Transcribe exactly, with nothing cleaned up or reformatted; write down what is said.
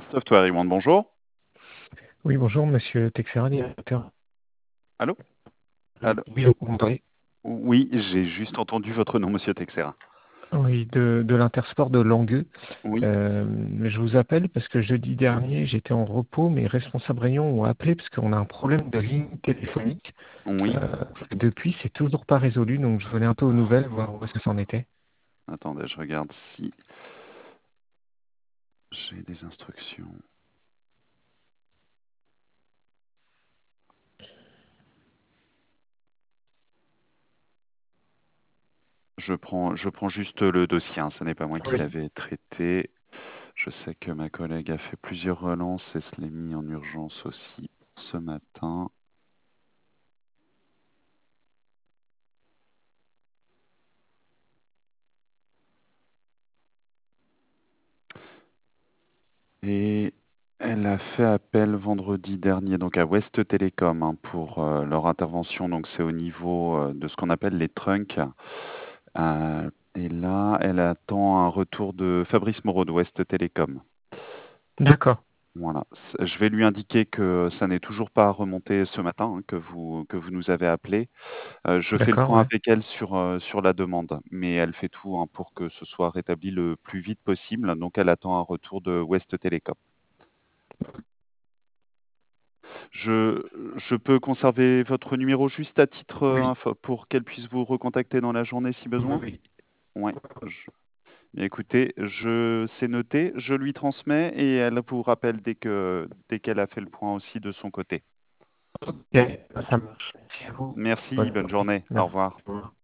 Software One, bonjour. Oui, bonjour, monsieur Texera, directeur. Allô? Allô? Oui, vous m'entendez? Oui, j'ai juste entendu votre nom, monsieur Texera. Oui, de, de l'Intersport de Langueux. Oui, Euh, je vous appelle parce que jeudi dernier, j'étais en repos. Mes responsables réunion ont appelé parce qu'on a un problème de ligne téléphonique. oui. Euh, depuis, c'est toujours pas résolu, donc je venais un peu aux nouvelles, voir où est-ce que ça en était. Attendez, je regarde si j'ai des instructions. Je prends, je prends juste le dossier, hein, ce n'est pas moi qui Oui. l'avais traité. Je sais que ma collègue a fait plusieurs relances et se l'est mis en urgence aussi ce matin. Et elle a fait appel vendredi dernier donc à West Telecom hein, pour euh, leur intervention. Donc c'est au niveau euh, de ce qu'on appelle les trunks. Euh, et là, elle attend un retour de Fabrice Moreau de West Telecom. D'accord, Voilà. C- Je vais lui indiquer que ça n'est toujours pas remonté ce matin, hein, que vous, que vous nous avez appelé. Euh, je fais le d'accord, point ouais. avec elle sur, euh, sur la demande, mais elle fait tout hein, pour que ce soit rétabli le plus vite possible. Donc, elle attend un retour de West Telecom. Je, je peux conserver votre numéro juste à titre euh, Oui, info- pour qu'elle puisse vous recontacter dans la journée si besoin? oui. Oui. Bien, écoutez, je c'est noté, je lui transmets et elle vous rappelle dès que dès qu'elle a fait le point aussi de son côté. Ok, ça marche. Merci à vous. Merci, Bonne bonne journée. journée, au Merci. revoir. Au revoir.